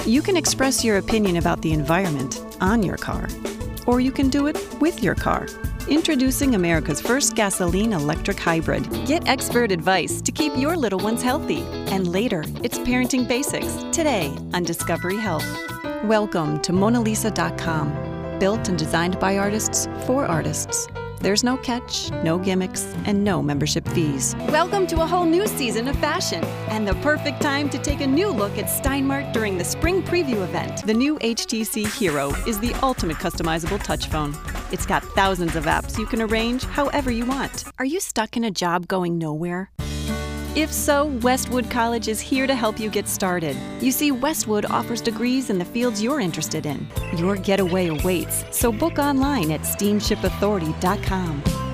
You can express your opinion about the environment on your car, or you can do it with your car. Introducing America's first gasoline electric hybrid. Get expert advice to keep your little ones healthy. And later, it's Parenting Basics, today on Discovery Health. Welcome to MonaLisa.com. Built and designed by artists for artists. There's no catch, no gimmicks, and no membership fees. Welcome to a whole new season of fashion, and the perfect time to take a new look at Steinmart during the spring preview event. The new HTC Hero is the ultimate customizable touch phone. It's got thousands of apps you can arrange however you want. Are you stuck in a job going nowhere? If so, Westwood College is here to help you get started. You see, Westwood offers degrees in the fields you're interested in. Your getaway awaits, so book online at steamshipauthority.com.